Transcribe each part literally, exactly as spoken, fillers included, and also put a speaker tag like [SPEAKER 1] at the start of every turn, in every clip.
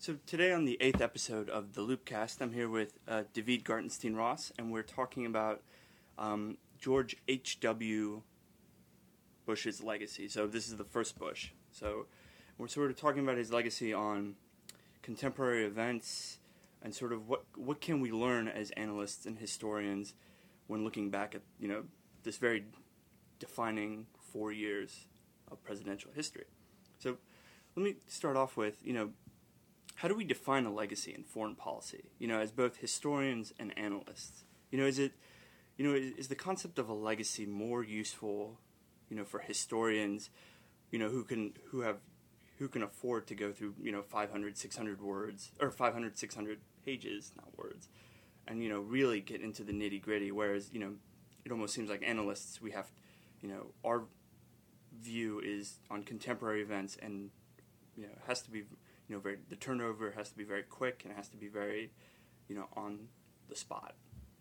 [SPEAKER 1] So today on the eighth episode of the Loopcast, I'm here with uh, David Gartenstein-Ross, and we're talking about um, George H W. Bush's legacy. So this is the first Bush. So we're sort of talking about his legacy on contemporary events and sort of what what can we learn as analysts and historians when looking back at, you know, this very defining four years of presidential history. So let me start off with, you know, how do we define a legacy in foreign policy? You know, as both historians and analysts. You know, is it, you know, is, is the concept of a legacy more useful, you know, for historians, you know, who can who have who can afford to go through, you know, five hundred, six hundred words or five hundred, six hundred pages, not words, and, you know, really get into the nitty gritty. Whereas, you know, it almost seems like analysts, we have, you know, our view is on contemporary events, and, you know, it has to be, you know, very, the turnover has to be very quick, and it has to be very, you know, on the spot.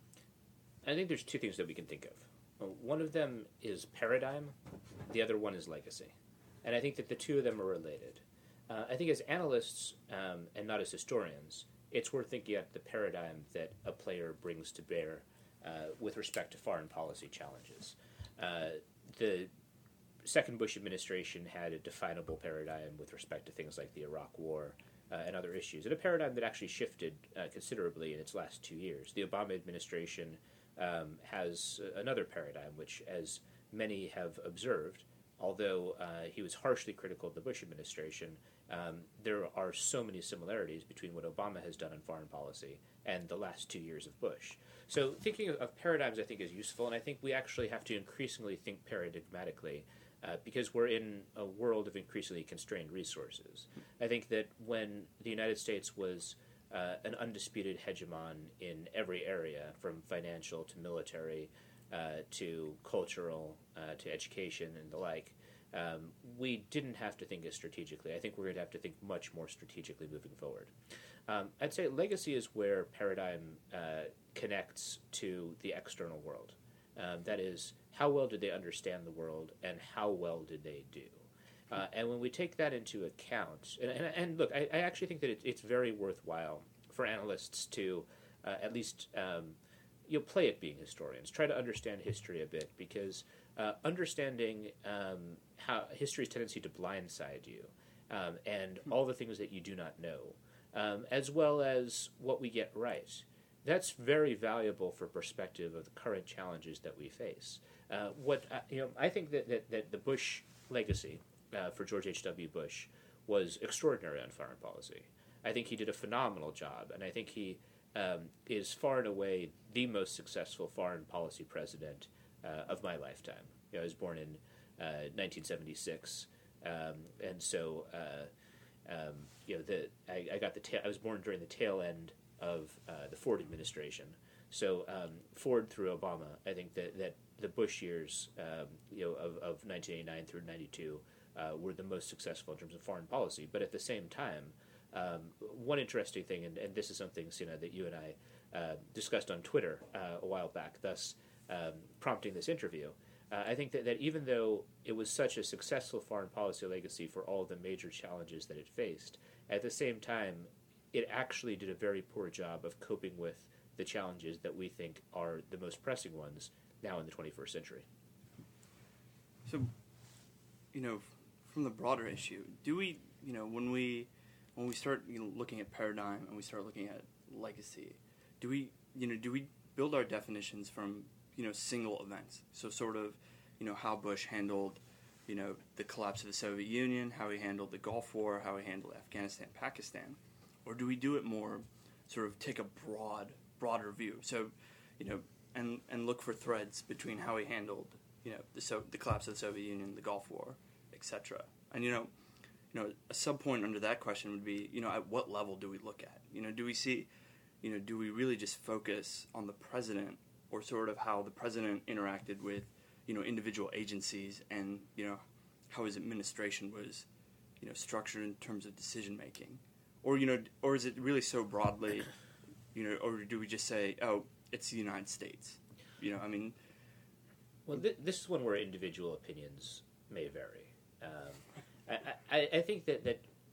[SPEAKER 2] I think there's two things that we can think of. Well, one of them is paradigm, the other one is legacy. And I think that the two of them are related. Uh, I think as analysts, um, and not as historians, it's worth thinking at the paradigm that a player brings to bear uh, with respect to foreign policy challenges. Uh, the second Bush administration had a definable paradigm with respect to things like the Iraq War uh, and other issues, and a paradigm that actually shifted uh, considerably in its last two years. The Obama administration um, has another paradigm, which, as many have observed, although uh, he was harshly critical of the Bush administration, um, there are so many similarities between what Obama has done on foreign policy and the last two years of Bush. So thinking of, of paradigms, I think, is useful, and I think we actually have to increasingly think paradigmatically uh, because we're in a world of increasingly constrained resources. I think that when the United States was uh, an undisputed hegemon in every area, from financial to military, Uh, to cultural, uh, to education and the like, um, we didn't have to think as strategically. I think we're going to have to think much more strategically moving forward. Um, I'd say legacy is where paradigm uh, connects to the external world. Um, that is, how well did they understand the world, and how well did they do? Uh, and when we take that into account, and, and, and look, I, I actually think that it, it's very worthwhile for analysts to uh, at least um, you'll play at being historians. Try to understand history a bit, because uh, understanding um, how history's tendency to blindside you um, and all the things that you do not know, um, as well as what we get right, that's very valuable for perspective of the current challenges that we face. Uh, what uh, you know, I think that, that, that the Bush legacy uh, for George H W. Bush was extraordinary on foreign policy. I think he did a phenomenal job, and I think he Um, is far and away the most successful foreign policy president uh, of my lifetime. You know, I was born in uh, nineteen seventy-six, um, and so uh, um, you know the I, I got the ta- I was born during the tail end of uh, the Ford administration. So um, Ford through Obama, I think that, that the Bush years, um, you know, of, of nineteen eighty-nine through ninety-two uh, were the most successful in terms of foreign policy. But at the same time, Um, one interesting thing, and, and this is something, Sina, that you and I uh, discussed on Twitter uh, a while back, thus um, prompting this interview. Uh, I think that, that even though it was such a successful foreign policy legacy for all the major challenges that it faced, at the same time, it actually did a very poor job of coping with the challenges that we think are the most pressing ones now in the twenty-first century.
[SPEAKER 1] So, you know, from the broader issue, do we, you know, when we when we start, you know, looking at paradigm and we start looking at legacy, do we, you know, do we build our definitions from, you know, single events? So sort of, you know, how Bush handled, you know, the collapse of the Soviet Union, how he handled the Gulf War, how he handled Afghanistan, Pakistan, or do we do it more, sort of take a broad, broader view? So, you know, and and look for threads between how he handled, you know, the so the collapse of the Soviet Union, the Gulf War, et cetera. And you know. You know, a sub-point under that question would be, you know, at what level do we look at? You know, do we see, you know, do we really just focus on the president, or sort of how the president interacted with, you know, individual agencies, and, you know, how his administration was, you know, structured in terms of decision-making? Or, you know, or is it really so broadly, you know, or do we just say, oh, it's the United States? You know, I mean...
[SPEAKER 2] Well, th- this is one where individual opinions may vary. Um, I, I, I think that, that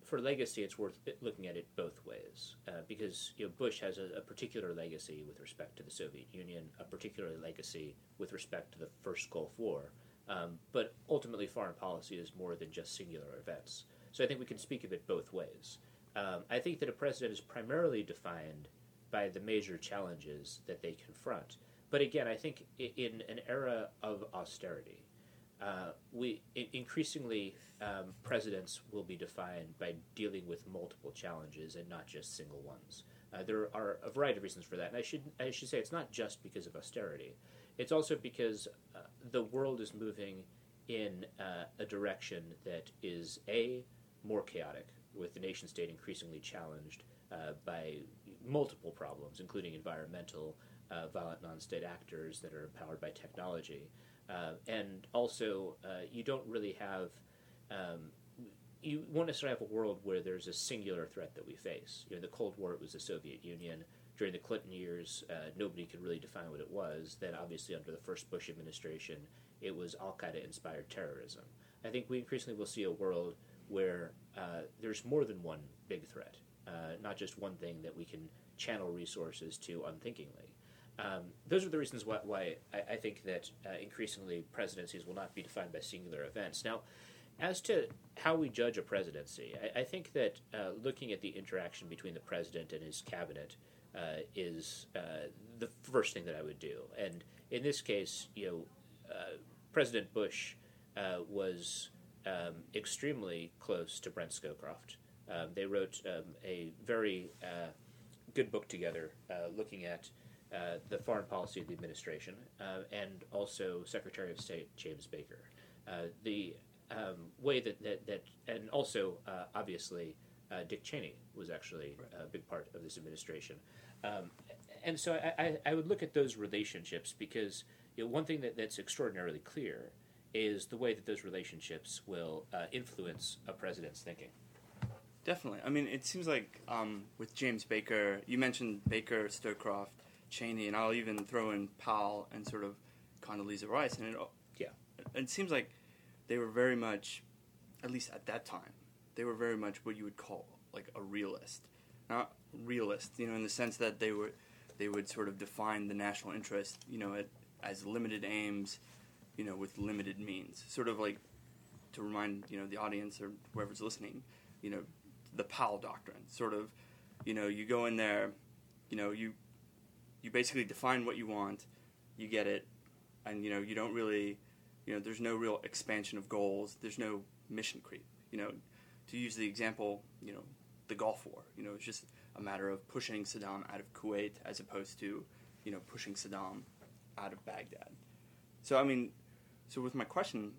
[SPEAKER 2] for legacy, it's worth looking at it both ways uh, because you know Bush has a, a particular legacy with respect to the Soviet Union, a particular legacy with respect to the first Gulf War, um, but ultimately foreign policy is more than just singular events. So I think we can speak of it both ways. Um, I think that a president is primarily defined by the major challenges that they confront. But again, I think in an era of austerity, uh, we increasingly um, presidents will be defined by dealing with multiple challenges and not just single ones. Uh, there are a variety of reasons for that, and I should I should say it's not just because of austerity. It's also because uh, the world is moving in uh, a direction that is a more chaotic, with the nation state increasingly challenged uh, by multiple problems, including environmental, uh, violent non-state actors that are empowered by technology. Uh, and also, uh, you don't really have, um, you won't necessarily have a world where there's a singular threat that we face. You know, the Cold War, it was the Soviet Union. During the Clinton years, uh, nobody could really define what it was. Then, obviously, under the first Bush administration, it was Al-Qaeda-inspired terrorism. I think we increasingly will see a world where uh, there's more than one big threat, uh, not just one thing that we can channel resources to unthinkingly. Um, those are the reasons why, why I, I think that uh, increasingly presidencies will not be defined by singular events. Now, as to how we judge a presidency, I, I think that uh, looking at the interaction between the president and his cabinet uh, is uh, the first thing that I would do. And in this case, you know, uh, President Bush uh, was um, extremely close to Brent Scowcroft. Um, they wrote um, a very uh, good book together uh, looking at uh, the foreign policy of the administration uh, and also Secretary of State James Baker. Uh, the um, way that, that, that and also, uh, obviously, uh, Dick Cheney was actually a big part of this administration. Um, and so I, I, I would look at those relationships because you know, one thing that, that's extraordinarily clear is the way that those relationships will uh, influence a president's thinking.
[SPEAKER 1] Definitely. I mean, it seems like um, with James Baker, you mentioned Baker, Scowcroft, Cheney, and I'll even throw in Powell and sort of Condoleezza Rice. And it,
[SPEAKER 2] yeah.
[SPEAKER 1] it seems like they were very much, at least at that time, they were very much what you would call like a realist. Not realist, you know, in the sense that they were, they would sort of define the national interest, you know, at, as limited aims, you know, with limited means. Sort of like, to remind, you know, the audience or whoever's listening, you know, the Powell Doctrine. Sort of, you know, you go in there, you know, you you basically define what you want, you get it, and, you know, you don't really, you know, there's no real expansion of goals, there's no mission creep. You know, to use the example, you know, the Gulf War, you know, it's just a matter of pushing Saddam out of Kuwait as opposed to, you know, pushing Saddam out of Baghdad. So, I mean, so with my question,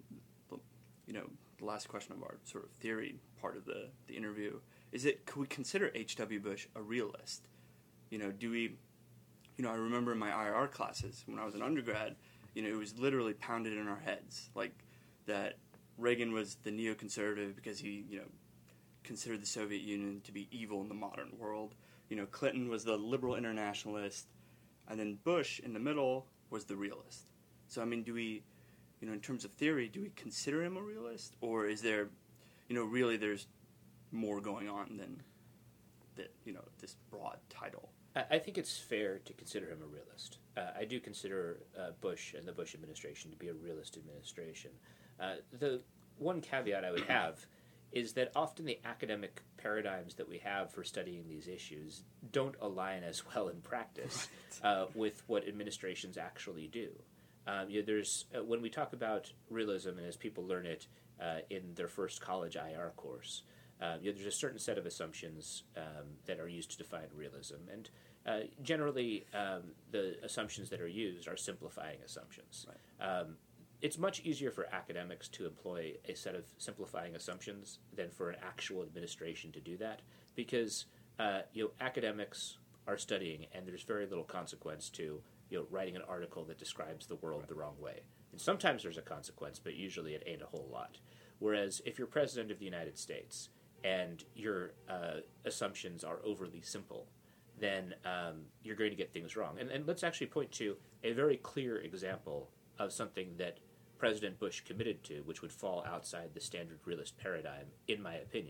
[SPEAKER 1] you know, the last question of our sort of theory part of the, the interview, is it, could we consider H W. Bush a realist? You know, do we, you know, I remember in my I R classes when I was an undergrad, you know, it was literally pounded in our heads, like that Reagan was the neoconservative because he, you know, considered the Soviet Union to be evil in the modern world. You know, Clinton was the liberal internationalist, and then Bush in the middle was the realist. So, I mean, do we, you know, in terms of theory, do we consider him a realist, or is there, you know, really there's more going on than that, you know, this broad title?
[SPEAKER 2] I think it's fair to consider him a realist. Uh, I do consider uh, Bush and the Bush administration to be a realist administration. Uh, the one caveat I would have is that often the academic paradigms that we have for studying these issues don't align as well in practice uh, with what administrations actually do. Um, you know, there's uh, when we talk about realism, and as people learn it uh, in their first college I R course, uh, you know, there's a certain set of assumptions um, that are used to define realism, and uh, generally um, the assumptions that are used are simplifying assumptions. Right. Um, it's much easier for academics to employ a set of simplifying assumptions than for an actual administration to do that, because uh, you know, academics are studying, and there's very little consequence to you know, writing an article that describes the world the wrong way. And sometimes there's a consequence, but usually it ain't a whole lot. Whereas if you're president of the United States and your uh, assumptions are overly simple, then um, you're going to get things wrong. And, and let's actually point to a very clear example of something that President Bush committed to, which would fall outside the standard realist paradigm, in my opinion.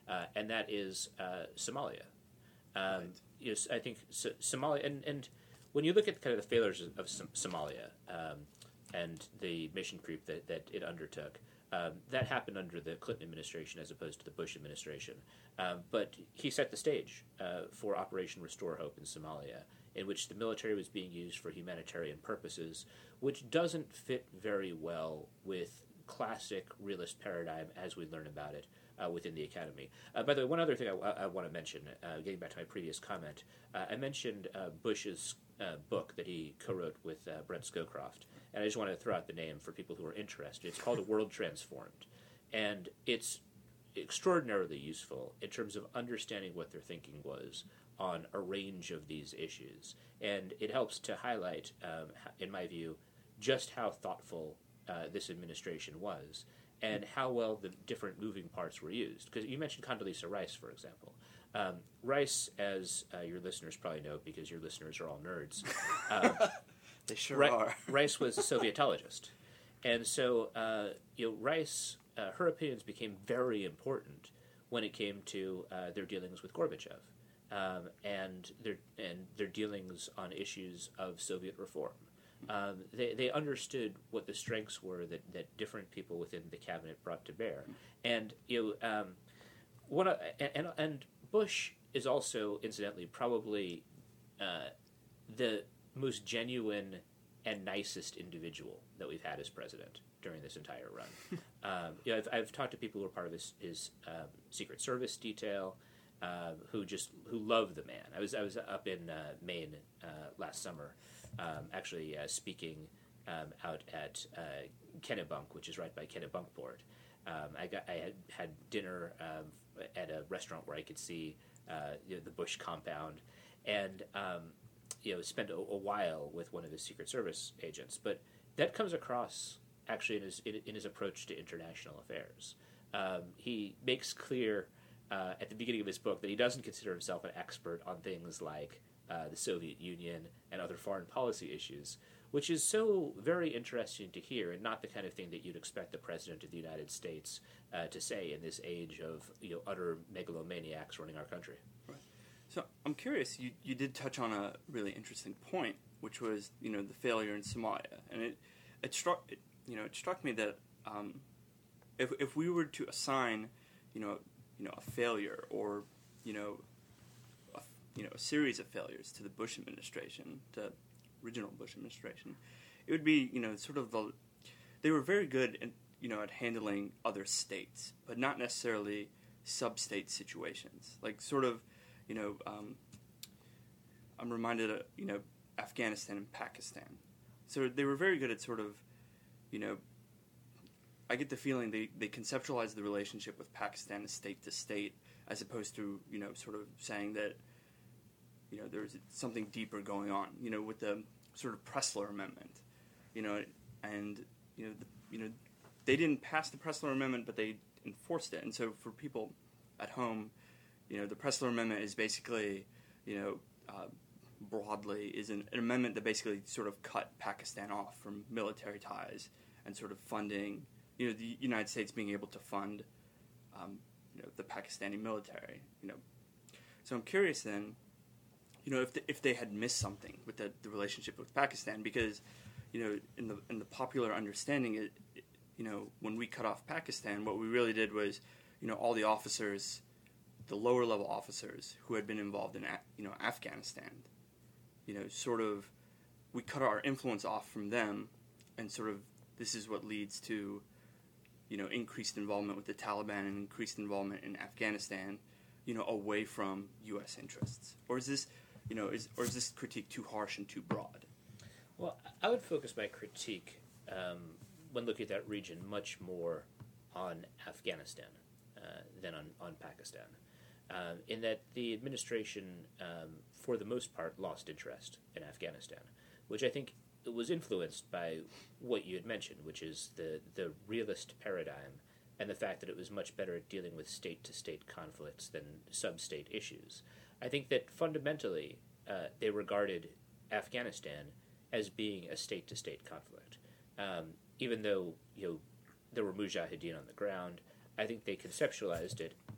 [SPEAKER 2] uh, and that is uh, Somalia. Um,
[SPEAKER 1] Right.
[SPEAKER 2] Yes, I think so, Somalia, and, and when you look at kind of the failures of, of Som- Somalia um, and the mission creep that, that it undertook, um, that happened under the Clinton administration as opposed to the Bush administration. Um, but he set the stage uh, for Operation Restore Hope in Somalia, in which the military was being used for humanitarian purposes, which doesn't fit very well with classic realist paradigm as we learn about it uh, within the academy. Uh, by the way, one other thing I, I want to mention, uh, getting back to my previous comment, uh, I mentioned uh, Bush's uh, book that he co-wrote with uh, Brent Scowcroft, and I just want to throw out the name for people who are interested. It's called A World Transformed, and it's extraordinarily useful in terms of understanding what their thinking was on a range of these issues, and it helps to highlight, um, in my view, just how thoughtful uh, this administration was, and how well the different moving parts were used. Because you mentioned Condoleezza Rice, for example. Um, Rice, as uh, your listeners probably know, because your listeners are all nerds, um,
[SPEAKER 1] They sure
[SPEAKER 2] Ri-
[SPEAKER 1] are.
[SPEAKER 2] Rice was a Sovietologist, and so uh, you know Rice, uh, her opinions became very important when it came to uh, their dealings with Gorbachev, um, and their and their dealings on issues of Soviet reform. Um, they, they understood what the strengths were that, that different people within the cabinet brought to bear, and you know, um, one of, and and Bush is also incidentally probably uh, the most genuine and nicest individual that we've had as president during this entire run. um, you know, I've, I've talked to people who are part of his, his um, Secret Service detail, uh, who just who love the man. I was I was up in uh, Maine uh, last summer. Um, actually uh, speaking um, out at uh, Kennebunk, which is right by Kennebunkport. Um, I got I had had dinner um, at a restaurant where I could see uh, you know, the Bush compound, and um, you know spent a, a while with one of his Secret Service agents. But that comes across actually in his in, in his approach to international affairs. Um, he makes clear uh, at the beginning of his book that he doesn't consider himself an expert on things like Uh, the Soviet Union and other foreign policy issues, which is so very interesting to hear, and not the kind of thing that you'd expect the President of the United States uh, to say in this age of you know utter megalomaniacs running our country.
[SPEAKER 1] Right. So I'm curious. You you did touch on a really interesting point, which was you know the failure in Somalia, and it it struck it, you know it struck me that um, if if we were to assign you know you know a failure or you know you know, a series of failures to the Bush administration, the original Bush administration, it would be, you know, sort of the, they were very good, in, you know, at handling other states, but not necessarily sub-state situations. Like, sort of, you know, um, I'm reminded of, you know, Afghanistan and Pakistan. So they were very good at sort of, you know, I get the feeling they, they conceptualized the relationship with Pakistan as state to state, as opposed to, you know, sort of saying that, you know, there's something deeper going on, you know, with the sort of Pressler Amendment, you know, and, you know, the, you know, they didn't pass the Pressler Amendment, but they enforced it. And so for people at home, you know, the Pressler Amendment is basically, you know, uh, broadly is an, an amendment that basically sort of cut Pakistan off from military ties and sort of funding, you know, the United States being able to fund, um, you know, the Pakistani military, you know. So I'm curious then, you know, if the, if they had missed something with the, the relationship with Pakistan, because, you know, in the in the popular understanding, it, it, you know, when we cut off Pakistan, what we really did was, you know, all the officers, the lower level officers who had been involved in, you know, Afghanistan, you know, sort of, we cut our influence off from them, and sort of this is what leads to, you know, increased involvement with the Taliban and increased involvement in Afghanistan, you know, away from U S interests, or is this You know, is or is this critique too harsh and too broad?
[SPEAKER 2] Well, I would focus my critique um, when looking at that region much more on Afghanistan uh, than on, on Pakistan, um, in that the administration, um, for the most part, lost interest in Afghanistan, which I think was influenced by what you had mentioned, which is the, the realist paradigm and the fact that it was much better at dealing with state-to-state conflicts than sub-state issues. I think that fundamentally uh, they regarded Afghanistan as being a state-to-state conflict. Um, even though you know there were mujahideen on the ground, I think they conceptualized it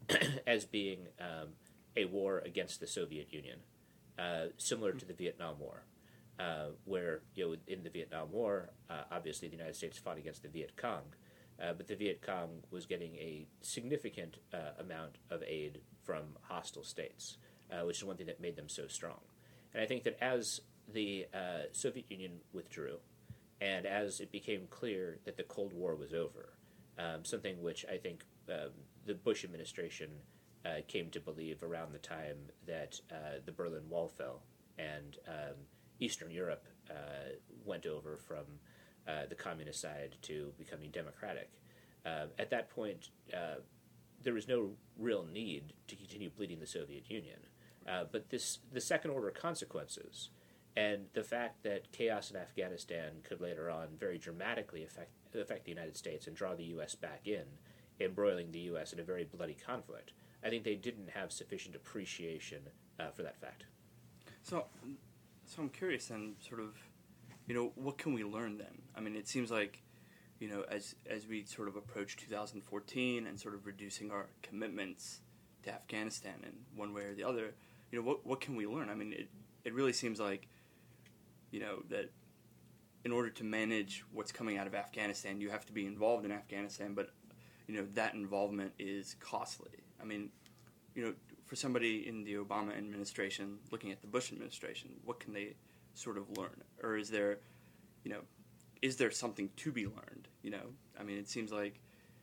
[SPEAKER 2] as being um, a war against the Soviet Union, uh, similar to the Vietnam War, uh, where, you know, in the Vietnam War, uh, obviously the United States fought against the Viet Cong, uh, but the Viet Cong was getting a significant uh, amount of aid from hostile states, uh, which is one thing that made them so strong. And I think that as the uh, Soviet Union withdrew, and as it became clear that the Cold War was over, um, something which I think um, the Bush administration uh, came to believe around the time that uh, the Berlin Wall fell and um, Eastern Europe uh, went over from uh, the communist side to becoming democratic. Uh, at that point, uh, there was no real need to continue bleeding the Soviet Union. Uh, but this, the second-order consequences, and the fact that chaos in Afghanistan could later on very dramatically affect, affect the United States and draw the U S back in, embroiling the U S in a very bloody conflict, I think they didn't have sufficient appreciation uh, for that fact.
[SPEAKER 1] So, so I'm curious then, sort of, you know, what can we learn then? I mean, it seems like, you know, as as we sort of approach two thousand fourteen and sort of reducing our commitments to Afghanistan in one way or the other, you know, what what can we learn? I mean, it it really seems like, you know, that in order to manage what's coming out of Afghanistan, you have to be involved in Afghanistan, but, you know, that involvement is costly. I mean, you know, for somebody in the Obama administration looking at the Bush administration, what can they sort of learn? Or is there, you know, is there something to be learned? You know, I mean, it seems like,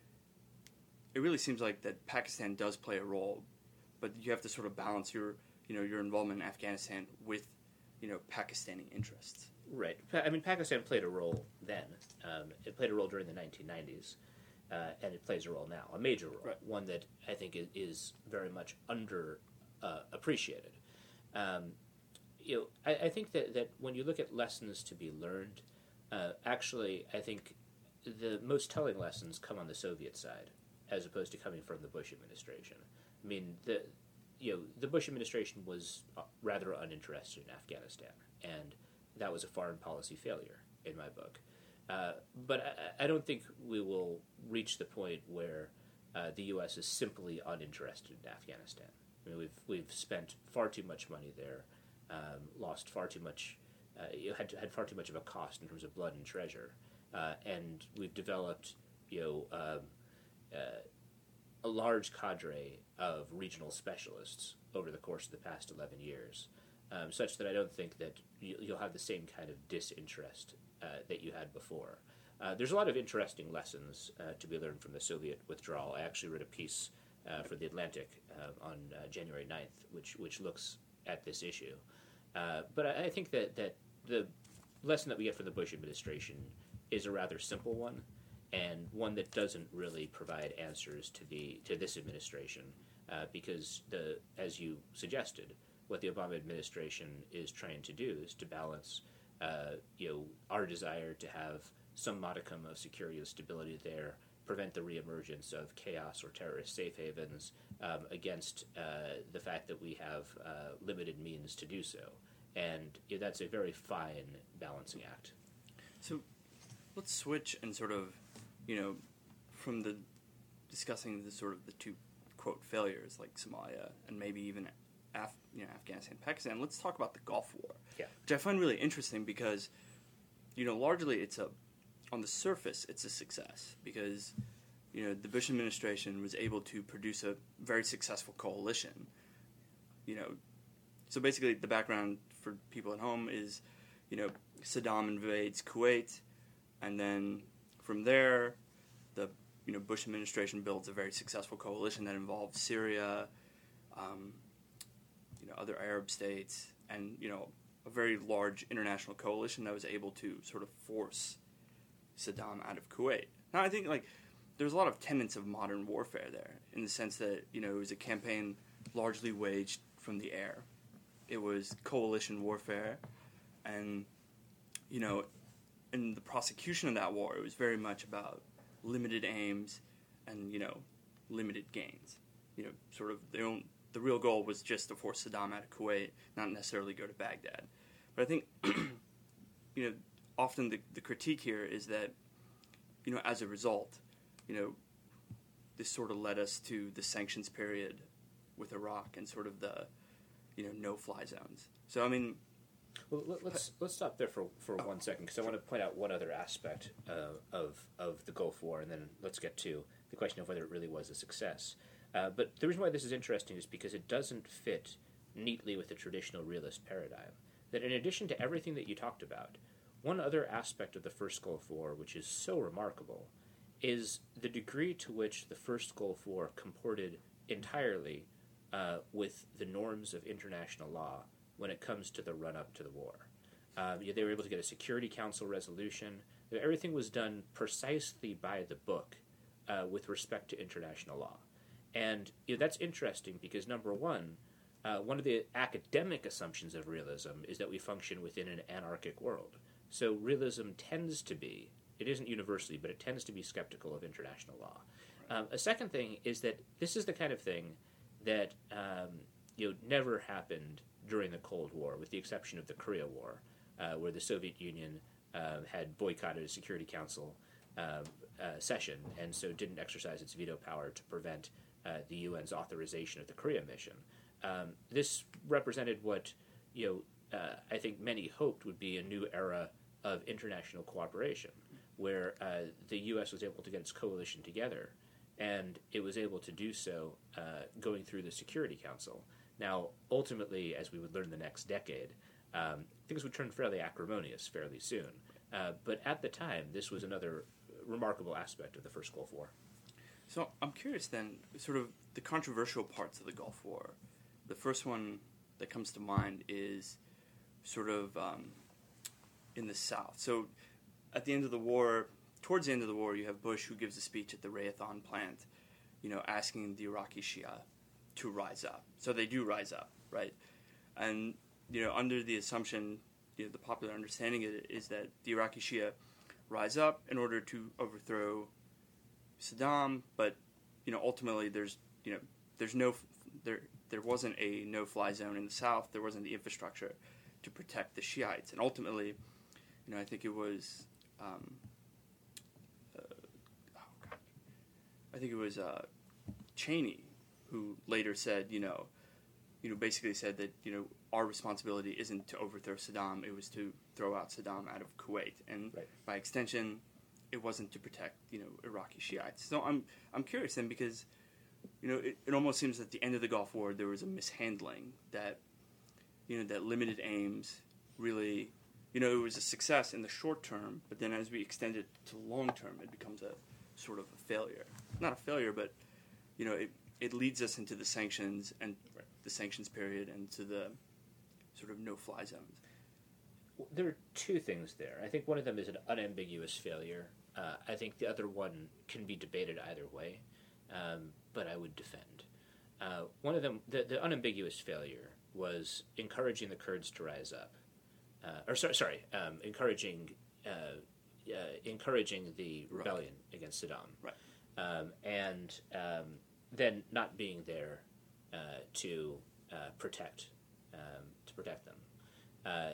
[SPEAKER 1] it really seems like that Pakistan does play a role, but you have to sort of balance your, you know, your involvement in Afghanistan with, you know, Pakistani interests.
[SPEAKER 2] Right. I mean, Pakistan played a role then. Um, it played a role during the nineteen nineties, uh, and it plays a role now, a major role,
[SPEAKER 1] right.
[SPEAKER 2] One that I think is, is very much under uh, appreciated. Um, you know, I, I think that, that when you look at lessons to be learned, uh, actually, I think the most telling lessons come on the Soviet side, as opposed to coming from the Bush administration. I mean, the you know the Bush administration was rather uninterested in Afghanistan, and that was a foreign policy failure in my book. Uh, but I, I don't think we will reach the point where uh, the U S is simply uninterested in Afghanistan. I mean, we've we've spent far too much money there, um, lost far too much, uh, you had to, had far too much of a cost in terms of blood and treasure, uh, and we've developed you know um, uh, a large cadre of regional specialists over the course of the past eleven years. Um, such that I don't think that you, you'll have the same kind of disinterest uh, that you had before. Uh, there's a lot of interesting lessons uh, to be learned from the Soviet withdrawal. I actually wrote a piece uh, for The Atlantic uh, on uh, January ninth, which which looks at this issue. Uh, but I, I think that, that the lesson that we get from the Bush administration is a rather simple one, and one that doesn't really provide answers to the to this administration, uh, because the as you suggested, what the Obama administration is trying to do is to balance, uh, you know, our desire to have some modicum of security and stability there, prevent the reemergence of chaos or terrorist safe havens, um, against uh, the fact that we have uh, limited means to do so. And you know, that's a very fine balancing act.
[SPEAKER 1] So let's switch and sort of, you know, from the discussing the sort of the two, quote, failures like Somalia and maybe even Af- you know, Afghanistan, Pakistan, let's talk about the Gulf War,
[SPEAKER 2] yeah.
[SPEAKER 1] which I find really interesting because, you know, largely it's a, on the surface, it's a success because, you know, the Bush administration was able to produce a very successful coalition. You know, so basically the background for people at home is, you know, Saddam invades Kuwait, and then from there, the, you know, Bush administration builds a very successful coalition that involves Syria, um, you know, other Arab states, and, you know, a very large international coalition that was able to sort of force Saddam out of Kuwait. Now, I think, like, there's a lot of tenets of modern warfare there, in the sense that, you know, it was a campaign largely waged from the air. It was coalition warfare, and, you know, in the prosecution of that war, it was very much about limited aims and, you know, limited gains. You know, sort of their own... The real goal was just to force Saddam out of Kuwait, not necessarily go to Baghdad. But I think, you know, often the, the critique here is that, you know, as a result, you know, this sort of led us to the sanctions period with Iraq and sort of the, you know, no-fly zones. So I mean,
[SPEAKER 2] well, let's let's stop there for for oh. one second, because I want to point out one other aspect uh, of of the Gulf War, and then let's get to the question of whether it really was a success. Uh, but the reason why this is interesting is because it doesn't fit neatly with the traditional realist paradigm. That in addition to everything that you talked about, one other aspect of the First Gulf War, which is so remarkable, is the degree to which the First Gulf War comported entirely uh, with the norms of international law when it comes to the run-up to the war. Um, they were able to get a Security Council resolution. Everything was done precisely by the book uh, with respect to international law. And you know, that's interesting because, number one, uh, one of the academic assumptions of realism is that we function within an anarchic world. So realism tends to be, it isn't universally, but it tends to be skeptical of international law. Um, a second thing is that this is the kind of thing that um, you know never happened during the Cold War, with the exception of the Korea War, uh, where the Soviet Union uh, had boycotted a Security Council uh, uh, session, and so didn't exercise its veto power to prevent uh, the U N's authorization of the Korea mission. Um, this represented what you know uh, I think many hoped would be a new era of international cooperation, where uh, the U S was able to get its coalition together, and it was able to do so uh, going through the Security Council. Now, ultimately, as we would learn the next decade, um, things would turn fairly acrimonious fairly soon. Uh, but at the time, this was another remarkable aspect of the First Gulf War.
[SPEAKER 1] So I'm curious then, sort of the controversial parts of the Gulf War. The first one that comes to mind is sort of um, in the South. So at the end of the war, towards the end of the war, you have Bush who gives a speech at the Raytheon plant, you know, asking the Iraqi Shia to rise up. So they do rise up, right? And, you know, under the assumption, you know, the popular understanding of it is that the Iraqi Shia rise up in order to overthrow Saddam, but, you know, ultimately there's, you know, there's no, there, there wasn't a no-fly zone in the South. There wasn't the infrastructure to protect the Shiites. And ultimately, you know, I think it was, um, uh, oh God, I think it was uh, Cheney who later said, you know, you know, basically said that, you know, our responsibility isn't to overthrow Saddam, it was to throw out Saddam out of Kuwait. And
[SPEAKER 2] right.
[SPEAKER 1] by extension, it wasn't to protect, you know, Iraqi Shiites. So I'm I'm curious then because, you know, it, it almost seems at the end of the Gulf War there was a mishandling that, you know, that limited aims really, you know, it was a success in the short term, but then as we extend it to the long term, it becomes a sort of a failure. Not a failure, but, you know, it, it leads us into the sanctions and right. the sanctions period and to the sort of no-fly zones.
[SPEAKER 2] There are two things there. I think one of them is an unambiguous failure. Uh, I think the other one can be debated either way, um, but I would defend. Uh, one of them, the, the unambiguous failure, was encouraging the Kurds to rise up. Uh, or sorry, sorry um, encouraging uh, uh, encouraging the rebellion right. against Saddam.
[SPEAKER 1] Right.
[SPEAKER 2] Um, and um, then not being there uh, to uh, protect um, to protect them. Uh,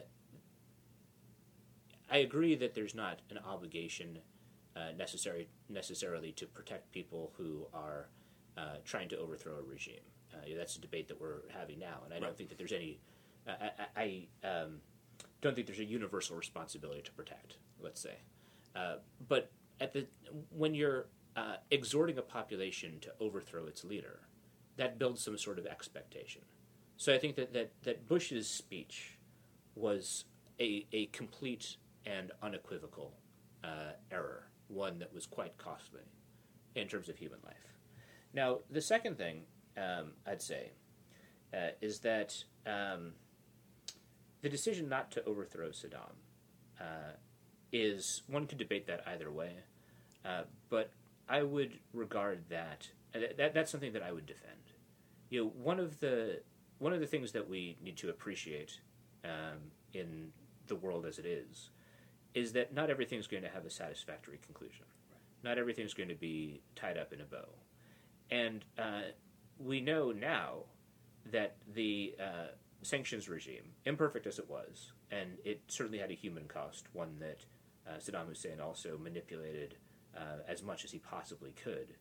[SPEAKER 2] I agree that there's not an obligation uh, necessary necessarily to protect people who are uh, trying to overthrow a regime. Uh, that's a debate that we're having now, and I right. don't think that there's any. Uh, I, I um, don't think there's a universal responsibility to protect. Let's say, uh, but at the when you're uh, exhorting a population to overthrow its leader, that builds some sort of expectation. So I think that that, that Bush's speech was a a complete and unequivocal uh, error, one that was quite costly in terms of human life. Now, the second thing um, I'd say uh, is that um, the decision not to overthrow Saddam uh, is, one could debate that either way, uh, but I would regard that, uh, that that's something that I would defend. You know, one of the one of the things that we need to appreciate um, in the world as it is is that not everything's going to have a satisfactory conclusion. Right. Not everything's going to be tied up in a bow. And uh, we know now that the uh, sanctions regime, imperfect as it was, and it certainly had a human cost, one that uh, Saddam Hussein also manipulated uh, as much as he possibly could,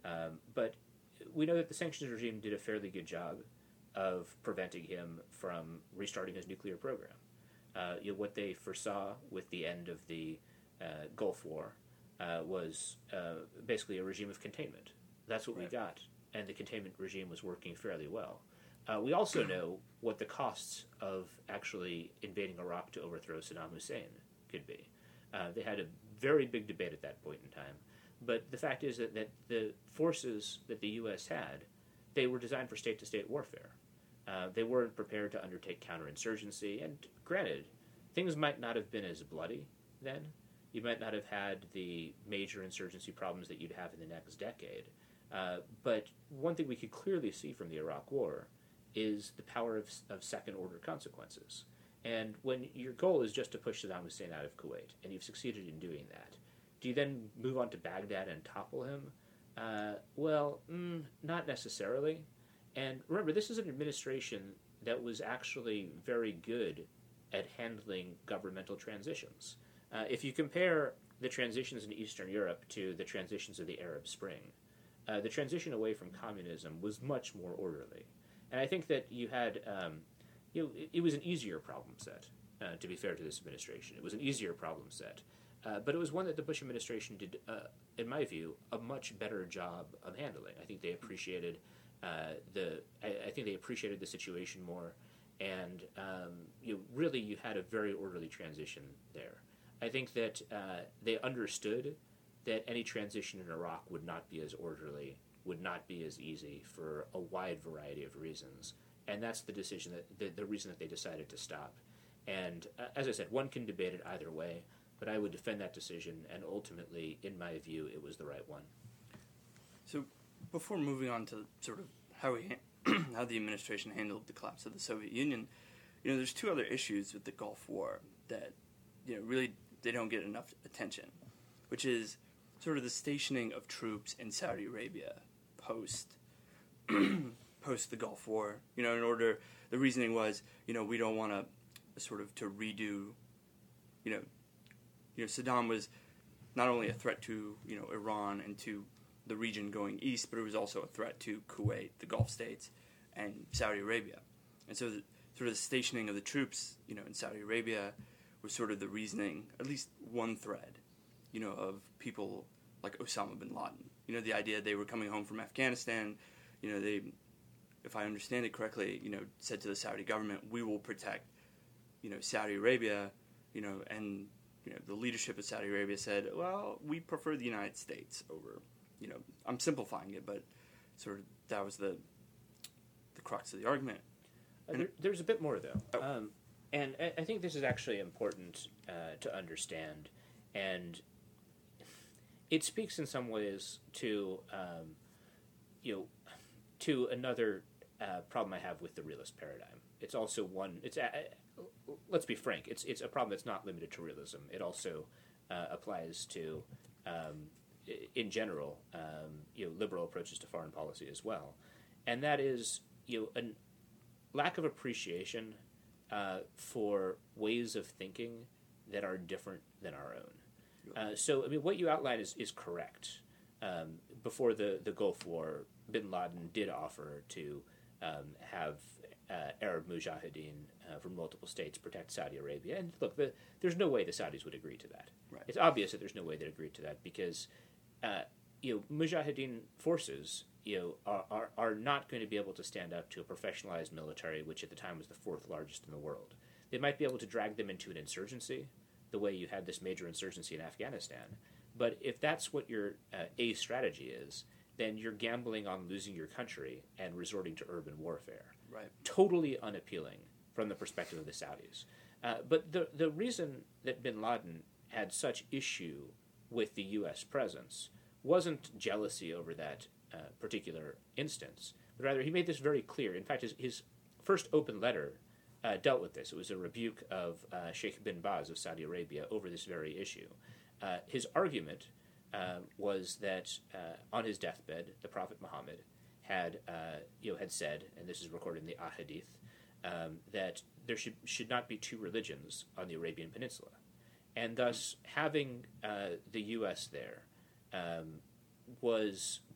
[SPEAKER 2] Um, but we know that the sanctions regime did a fairly good job of preventing him from restarting his nuclear program. Uh, you know, what they foresaw with the end of the uh, Gulf War uh, was uh, basically a regime of containment. That's what right. we got, and the containment regime was working fairly well. Uh, we also know what the costs of actually invading Iraq to overthrow Saddam Hussein could be. Uh, they had a very big debate at that point in time, but the fact is that, that the forces that the U S had, they were designed for state-to-state warfare. Uh, they weren't prepared to undertake counterinsurgency, and granted, things might not have been as bloody then. You might not have had the major insurgency problems that you'd have in the next decade. Uh, but one thing we could clearly see from the Iraq War is the power of, of second-order consequences. And when your goal is just to push Saddam Hussein out of Kuwait, and you've succeeded in doing that, do you then move on to Baghdad and topple him? Uh, well, mm, not necessarily. And remember, this is an administration that was actually very good at handling governmental transitions. Uh, if you compare the transitions in Eastern Europe to the transitions of the Arab Spring, uh, the transition away from communism was much more orderly. And I think that you had, um, you know, it, it was an easier problem set, uh, to be fair to this administration. It was an easier problem set. Uh, but it was one that the Bush administration did, uh, in my view, a much better job of handling. I think they appreciated uh, the. I, I think they appreciated the situation more, and um, you know, really you had a very orderly transition there. I think that uh, they understood that any transition in Iraq would not be as orderly, would not be as easy for a wide variety of reasons, and that's the decision that the, the reason that they decided to stop. And uh, as I said, one can debate it either way. But I would defend that decision, and ultimately, in my view, it was the right one.
[SPEAKER 1] So, before moving on to sort of how we how the administration handled the collapse of the Soviet Union, you know, there's two other issues with the Gulf War that, you know, really they don't get enough attention, which is sort of the stationing of troops in Saudi Arabia post post the Gulf War. You know, in order, the reasoning was, you know, we don't want to sort of to redo, you know. You know, Saddam was not only a threat to, you know, Iran and to the region going east, but it was also a threat to Kuwait, the Gulf states, and Saudi Arabia. And so the, sort of the stationing of the troops, you know, in Saudi Arabia was sort of the reasoning, at least one thread, you know, of people like Osama bin Laden. You know, the idea they were coming home from Afghanistan, you know, they, if I understand it correctly, you know, said to the Saudi government, we will protect, you know, Saudi Arabia, you know, and... You know, the leadership of Saudi Arabia said, well, we prefer the United States over, you know, I'm simplifying it, but sort of that was the the crux of the argument.
[SPEAKER 2] Uh, there, there's a bit more, though. Oh. Um, and I, I think this is actually important uh, to understand. And it speaks in some ways to, um, you know, to another uh, problem I have with the realist paradigm. It's also one, it's... Uh, let's be frank, it's it's a problem that's not limited to realism. It also uh, applies to, um, in general, um, you know, liberal approaches to foreign policy as well. And that is, you know, a lack of appreciation uh, for ways of thinking that are different than our own. Uh, so, I mean, what you outline is, is correct. Um, before the, the Gulf War, bin Laden did offer to um, have uh, Arab mujahideen uh, from multiple states protect Saudi Arabia. And look, the, there's no way the Saudis would agree to that.
[SPEAKER 1] Right.
[SPEAKER 2] It's obvious that there's no way they'd agree to that because, uh, you know, mujahideen forces, you know, are, are, are not going to be able to stand up to a professionalized military, which at the time was the fourth largest in the world. They might be able to drag them into an insurgency, the way you had this major insurgency in Afghanistan. But if that's what your uh, A strategy is, then you're gambling on losing your country and resorting to urban warfare.
[SPEAKER 1] Right.
[SPEAKER 2] Totally unappealing from the perspective of the Saudis. Uh, but the the reason that bin Laden had such issue with the U S presence wasn't jealousy over that uh, particular instance, but rather he made this very clear. In fact, his, his first open letter uh, dealt with this. It was a rebuke of uh, Sheikh bin Baz of Saudi Arabia over this very issue. Uh, his argument uh, was that uh, on his deathbed, the Prophet Muhammad had uh, you know had said, and this is recorded in the Ahadith, um, that there should should not be two religions on the Arabian Peninsula, and thus having uh, the U S there um, was both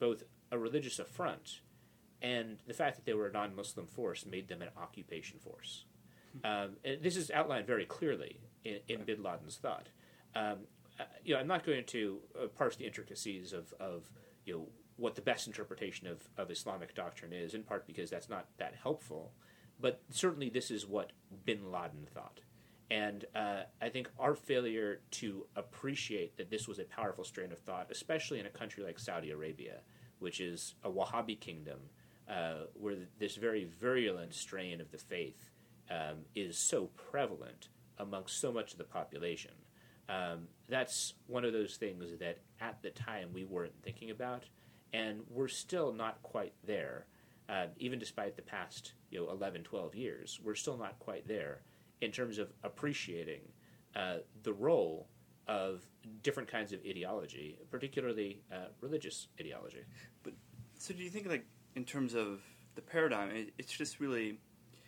[SPEAKER 2] a religious affront, and the fact that they were a non-Muslim force made them an occupation force. Um, and this is outlined very clearly in, in Bin Laden's thought. Um, uh, you know, I'm not going to uh, parse the intricacies of, of you know what the best interpretation of, of Islamic doctrine is, in part because that's not that helpful. But certainly this is what Bin Laden thought. And uh, I think our failure to appreciate that this was a powerful strain of thought, especially in a country like Saudi Arabia, which is a Wahhabi kingdom, uh, where this very virulent strain of the faith um, is so prevalent amongst so much of the population. Um, that's one of those things that at the time we weren't thinking about, and we're still not quite there. Uh, even despite the past you know, eleven, twelve years, we're still not quite there in terms of appreciating uh, the role of different kinds of ideology, particularly uh, religious ideology.
[SPEAKER 1] But so do you think, like, in terms of the paradigm, it, it's just really,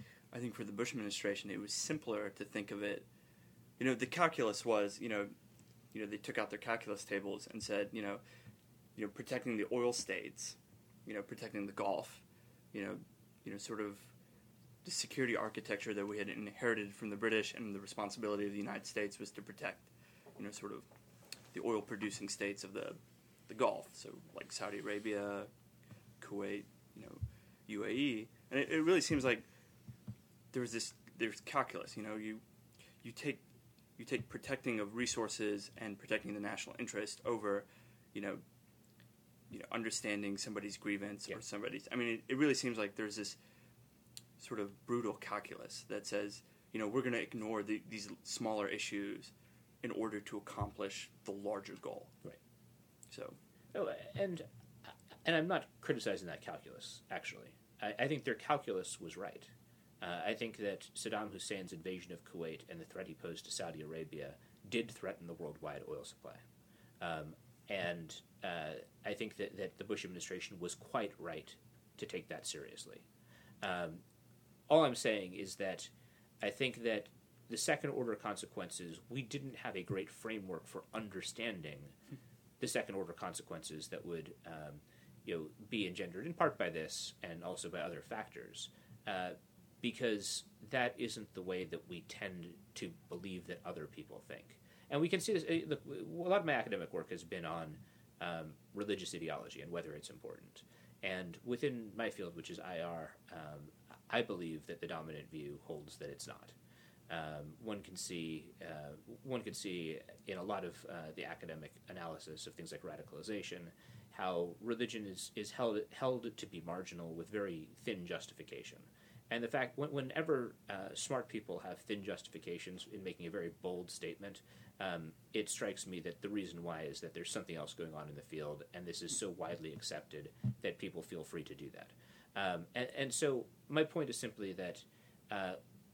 [SPEAKER 1] I think for the Bush administration, it was simpler to think of it, you know, the calculus was, you know, you know, they took out their calculus tables and said, you know, you know, protecting the oil states, you know, protecting the Gulf, you know, you know, sort of the security architecture that we had inherited from the British, and the responsibility of the United States was to protect, you know, sort of the oil-producing states of the the Gulf, so like Saudi Arabia, Kuwait, you know, U A E, and it, it really seems like there's this there's calculus, you know, you you take you take protecting of resources and protecting the national interest over, you know, you know, understanding somebody's grievance yeah. or somebody's. I mean, it, it really seems like there's this sort of brutal calculus that says, you know, we're going to ignore the, these smaller issues in order to accomplish the larger goal.
[SPEAKER 2] Right.
[SPEAKER 1] So.
[SPEAKER 2] Oh, and and I'm not criticizing that calculus. Actually, I, I think their calculus was right. Uh, I think that Saddam Hussein's invasion of Kuwait and the threat he posed to Saudi Arabia did threaten the worldwide oil supply. Um, and uh, I think that, that the Bush administration was quite right to take that seriously. Um, all I'm saying is that I think that the second-order consequences, we didn't have a great framework for understanding the second-order consequences that would um, you know, be engendered in part by this and also by other factors. Uh, because that isn't the way that we tend to believe that other people think. And we can see this, look, a lot of my academic work has been on um, religious ideology and whether it's important. And within my field, which is I R, um, I believe that the dominant view holds that it's not. Um, one can see uh, one can see in a lot of uh, the academic analysis of things like radicalization how religion is, is held held to be marginal with very thin justification. And the fact, whenever uh, smart people have thin justifications in making a very bold statement, um, it strikes me that the reason why is that there's something else going on in the field, and this is so widely accepted that people feel free to do that. Um, and, and so my point is simply that uh,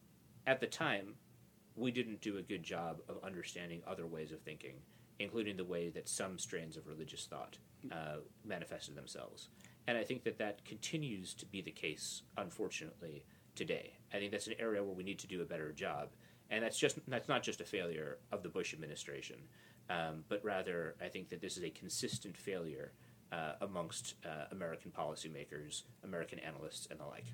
[SPEAKER 2] at the time, we didn't do a good job of understanding other ways of thinking, including the way that some strains of religious thought uh, manifested themselves. And I think that that continues to be the case, unfortunately, today. I think that's an area where we need to do a better job. And that's just that's not just a failure of the Bush administration, um, but rather I think that this is a consistent failure uh, amongst uh, American policymakers, American analysts, and the like.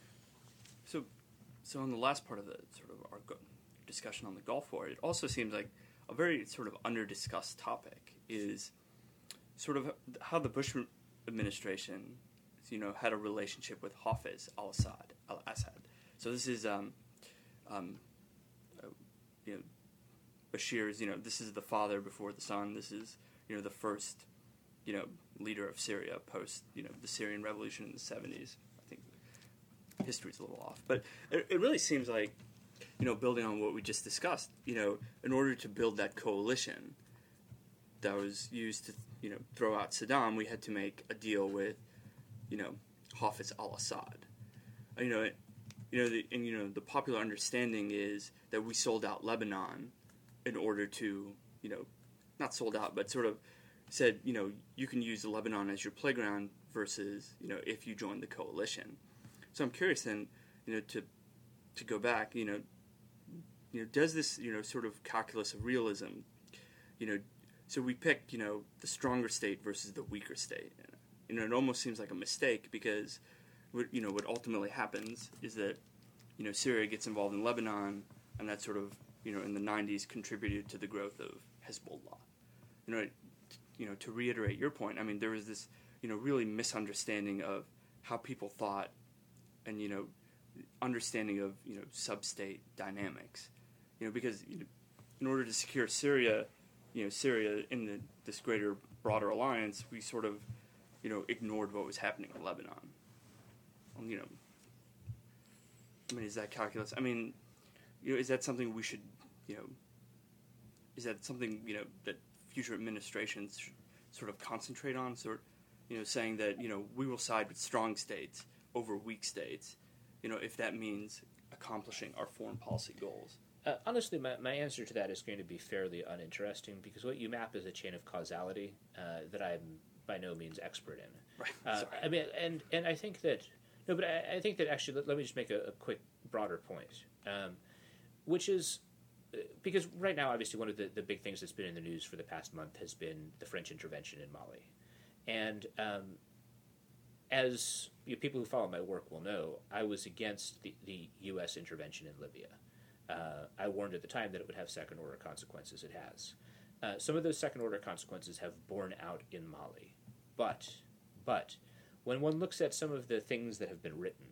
[SPEAKER 1] So, so on the last part of the sort of our discussion on the Gulf War, it also seems like a very sort of under-discussed topic is sort of how the Bush administration, you know, had a relationship with Hafiz al-Assad. Al-Assad. So this is, um, um, uh, you know, Bashir's. You know, this is the father before the son. This is, you know, the first, you know, leader of Syria post, you know, the Syrian Revolution in the seventies. I think history's a little off, but it, it really seems like, you know, building on what we just discussed, you know, in order to build that coalition that was used to, you know, throw out Saddam, we had to make a deal with, you know, Hafiz al-Assad. You know, you know, the, and you know, the popular understanding is that we sold out Lebanon in order to, you know, not sold out, but sort of said, you know, you can use Lebanon as your playground versus, you know, if you join the coalition. So I'm curious then, you know, to to go back, you know, you know, does this, you know, sort of calculus of realism, you know, so we pick, you know, the stronger state versus the weaker state. you know, it almost seems like a mistake because, what, you know, what ultimately happens is that, you know, Syria gets involved in Lebanon, and that sort of, you know, in the nineties contributed to the growth of Hezbollah. You know, you know, to reiterate your point, I mean, there was this, you know, really misunderstanding of how people thought, and, you know, understanding of, you know, sub-state dynamics. You know, because you know, in order to secure Syria, you know, Syria in the, this greater, broader alliance, we sort of, you know, ignored what was happening in Lebanon. Um, you know, I mean, is that calculus? I mean, you know, is that something we should, you know, is that something, you know, that future administrations should sort of concentrate on? Sort, you know, saying that, you know, we will side with strong states over weak states, you know, if that means accomplishing our foreign policy goals.
[SPEAKER 2] Uh, honestly, my, my answer to that is going to be fairly uninteresting because what you map is a chain of causality uh, that I'm by no means expert in.
[SPEAKER 1] Right.
[SPEAKER 2] Uh,
[SPEAKER 1] Sorry.
[SPEAKER 2] I mean, and, and I think that no, but I, I think that actually let, let me just make a, a quick broader point, um, which is uh, because right now, obviously, one of the, the big things that's been in the news for the past month has been the French intervention in Mali, and um, as you know, people who follow my work will know, I was against the, the U S intervention in Libya. Uh, I warned at the time that it would have second-order consequences. It has. Uh, some of those second-order consequences have borne out in Mali. But, but, when one looks at some of the things that have been written,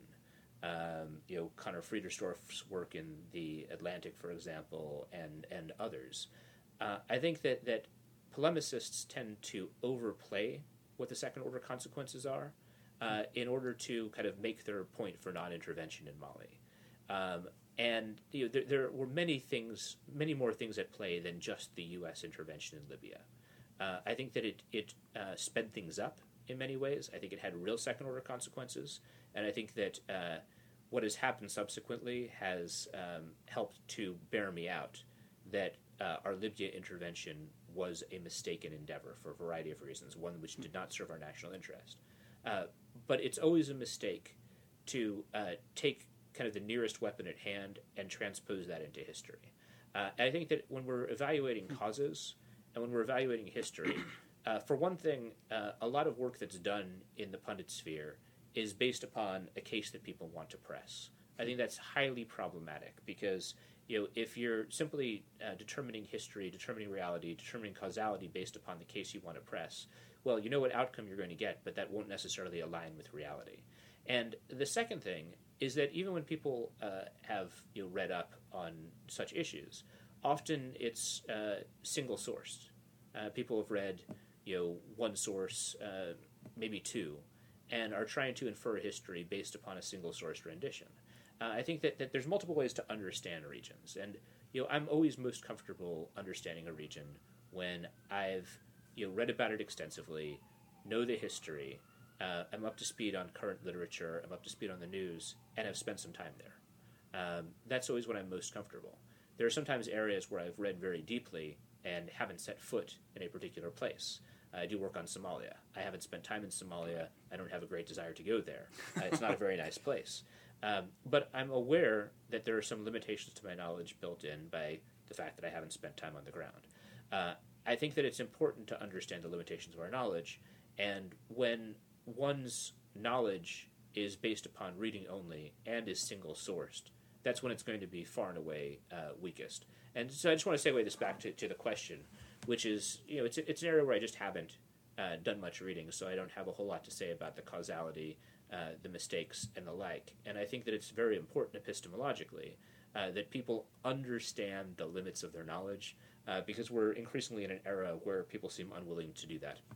[SPEAKER 2] um, you know, Connor Friedersdorf's work in The Atlantic, for example, and, and others, uh, I think that, that polemicists tend to overplay what the second-order consequences are uh, in order to kind of make their point for non-intervention in Mali. Um, And you know, there, there were many things, many more things at play than just the U S intervention in Libya. Uh, I think that it, it uh, sped things up in many ways. I think it had real second-order consequences. And I think that uh, what has happened subsequently has um, helped to bear me out that uh, our Libya intervention was a mistaken endeavor for a variety of reasons, one which did not serve our national interest. Uh, but it's always a mistake to uh, take kind of the nearest weapon at hand and transpose that into history. Uh, I think that when we're evaluating causes and when we're evaluating history, uh, for one thing, uh, a lot of work that's done in the pundit sphere is based upon a case that people want to press. I think that's highly problematic because, you know, if you're simply uh, determining history, determining reality, determining causality based upon the case you want to press, well, you know what outcome you're going to get, but that won't necessarily align with reality. And the second thing is that even when people uh, have you know, read up on such issues, often it's uh, single-sourced. Uh, people have read you know, one source, uh, maybe two, and are trying to infer history based upon a single-sourced rendition. Uh, I think that, that there's multiple ways to understand regions, and you know, I'm always most comfortable understanding a region when I've you know, read about it extensively, know the history, Uh, I'm up to speed on current literature, I'm up to speed on the news, and I've spent some time there. Um, that's always when I'm most comfortable. There are sometimes areas where I've read very deeply and haven't set foot in a particular place. I do work on Somalia. I haven't spent time in Somalia. I don't have a great desire to go there. Uh, it's not a very nice place. Um, but I'm aware that there are some limitations to my knowledge built in by the fact that I haven't spent time on the ground. Uh, I think that it's important to understand the limitations of our knowledge, and when one's knowledge is based upon reading only and is single-sourced, that's when it's going to be far and away uh, weakest. And so I just want to segue this back to, to the question, which is, you know, it's, it's an area where I just haven't uh, done much reading, so I don't have a whole lot to say about the causality, uh, the mistakes, and the like. And I think that it's very important epistemologically uh, that people understand the limits of their knowledge, uh, because we're increasingly in an era where people seem unwilling to do that.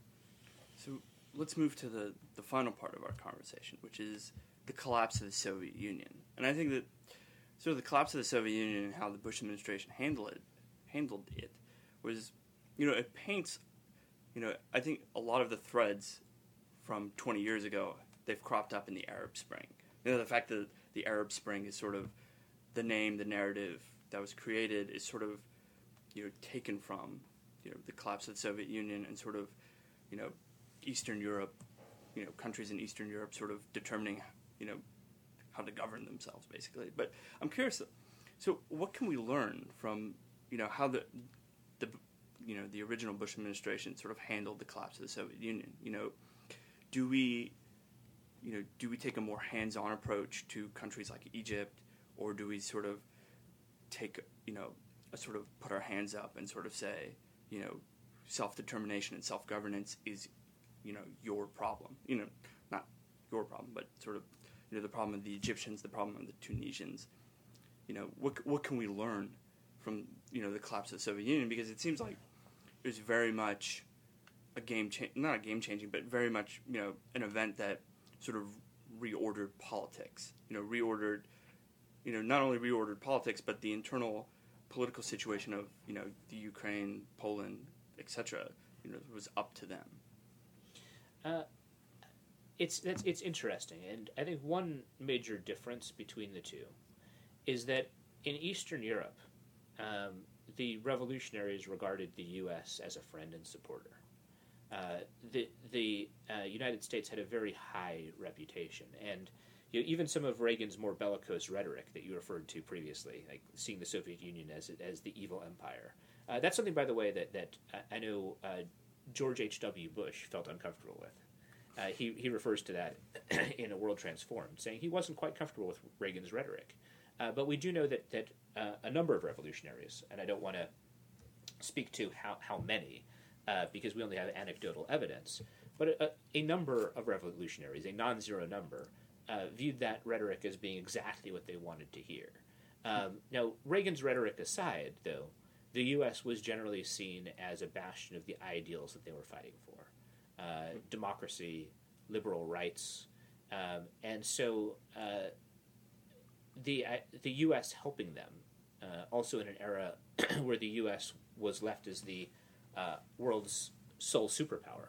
[SPEAKER 1] So let's move to the, the final part of our conversation, which is the collapse of the Soviet Union. And I think that sort of the collapse of the Soviet Union and how the Bush administration handled it, handled it was, you know, it paints, you know, I think a lot of the threads from twenty years ago, they've cropped up in the Arab Spring. You know, the fact that the Arab Spring is sort of the name, the narrative that was created is sort of, you know, taken from, you know, the collapse of the Soviet Union and sort of, you know, Eastern Europe, you know, countries in Eastern Europe sort of determining, you know, how to govern themselves, basically. But I'm curious, so what can we learn from, you know, how the, the, you know, the original Bush administration sort of handled the collapse of the Soviet Union? You know, do we, you know, do we take a more hands-on approach to countries like Egypt, or do we sort of take, you know, a sort of put our hands up and sort of say, you know, self-determination and self-governance is, you know, your problem. You know, not your problem, but sort of, you know, the problem of the Egyptians, the problem of the Tunisians. You know, what what can we learn from, you know, the collapse of the Soviet Union? Because it seems like it was very much a game cha- not a game changing, but very much, you know, an event that sort of reordered politics. You know, reordered, you know, not only reordered politics, but the internal political situation of, you know, the Ukraine, Poland, et cetera. You know, was up to them.
[SPEAKER 2] Uh, it's that's it's interesting, and I think one major difference between the two is that in Eastern Europe, um, the revolutionaries regarded the U S as a friend and supporter. Uh, the the uh, United States had a very high reputation, and you know, even some of Reagan's more bellicose rhetoric that you referred to previously, like seeing the Soviet Union as as the evil empire. Uh, that's something, by the way, that that I know uh, George H W. Bush felt uncomfortable with. Uh, he he refers to that in A World Transformed, saying he wasn't quite comfortable with Reagan's rhetoric. Uh, but we do know that that uh, a number of revolutionaries, and I don't want to speak to how how many, uh, because we only have anecdotal evidence, but a, a number of revolutionaries, a non-zero number, uh, viewed that rhetoric as being exactly what they wanted to hear. Um, now, Reagan's rhetoric aside, though, the U S was generally seen as a bastion of the ideals that they were fighting for. Uh, democracy, liberal rights, um, and so uh, the uh, the U S helping them, uh, also in an era where the U S was left as the uh, world's sole superpower.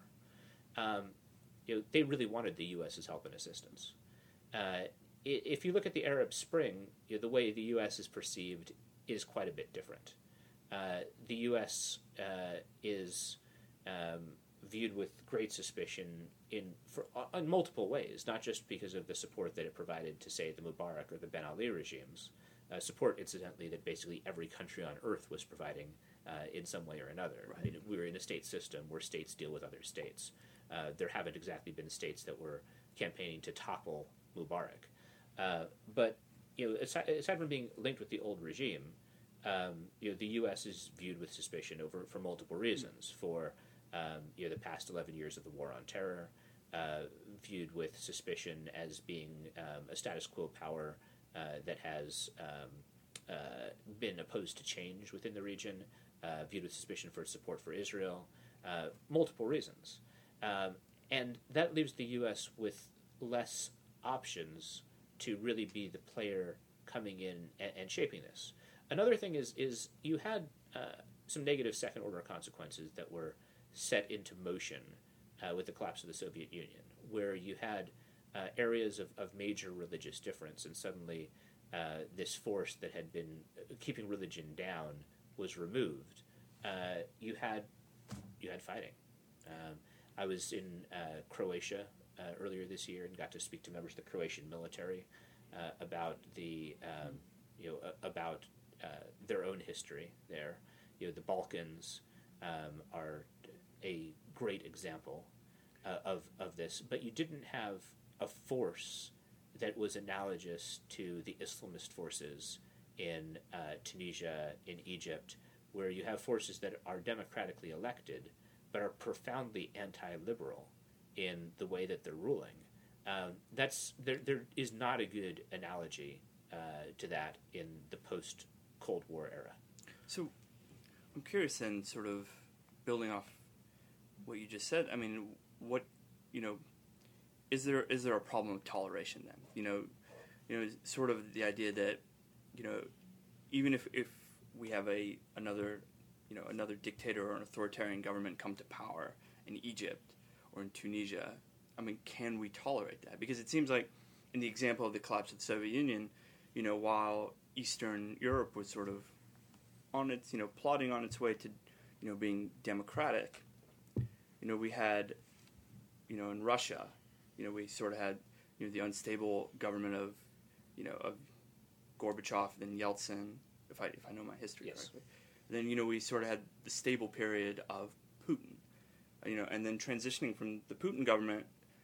[SPEAKER 2] Um, you know, they really wanted the U S's help and assistance. Uh, if you look at the Arab Spring, you know, the way the U S is perceived is quite a bit different. Uh, the U S uh, is um, viewed with great suspicion in for, in multiple ways, not just because of the support that it provided to, say, the Mubarak or the Ben Ali regimes, uh, support, incidentally, that basically every country on earth was providing uh, in some way or another.
[SPEAKER 1] Right.
[SPEAKER 2] I mean, we were in a state system where states deal with other states. Uh, there haven't exactly been states that were campaigning to topple Mubarak. Uh, but you know, aside, aside from being linked with the old regime, um, you know, the U S is viewed with suspicion over for multiple reasons. For um, you know, the past eleven years of the War on Terror, uh, viewed with suspicion as being um, a status quo power uh, that has um, uh, been opposed to change within the region, uh, viewed with suspicion for its support for Israel, uh, multiple reasons. Um, and that leaves the U S with less options to really be the player coming in and, and shaping this. Another thing is is you had uh, some negative second-order consequences that were set into motion uh, with the collapse of the Soviet Union, where you had uh, areas of, of major religious difference, and suddenly uh, this force that had been keeping religion down was removed. Uh, you had you had fighting. Um, I was in uh, Croatia uh, earlier this year and got to speak to members of the Croatian military uh, about the um, you know uh, about uh, their own history there. You know, the Balkans um, are a great example uh, of of this, but you didn't have a force that was analogous to the Islamist forces in uh, Tunisia, in Egypt, where you have forces that are democratically elected but are profoundly anti-liberal in the way that they're ruling. Um, that's there. There is not a good analogy uh, to that in the post-Cold War era.
[SPEAKER 1] So, I'm curious then, sort of building off what you just said. I mean, what you know, is there is there a problem of toleration then? You know, you know, sort of the idea that you know, even if if we have a another you know another dictator or an authoritarian government come to power in Egypt or in Tunisia, I mean, can we tolerate that? Because it seems like in the example of the collapse of the Soviet Union, you know, while Eastern Europe was sort of on its, you know, plodding on its way to, you know, being democratic, you know, we had, you know, in Russia, you know, we sort of had, you know, the unstable government of, you know, of Gorbachev, then Yeltsin, if I if I know my history
[SPEAKER 2] yes.
[SPEAKER 1] correctly. Then, you know, we sort of had the stable period of Putin, you know, and then transitioning from the Putin government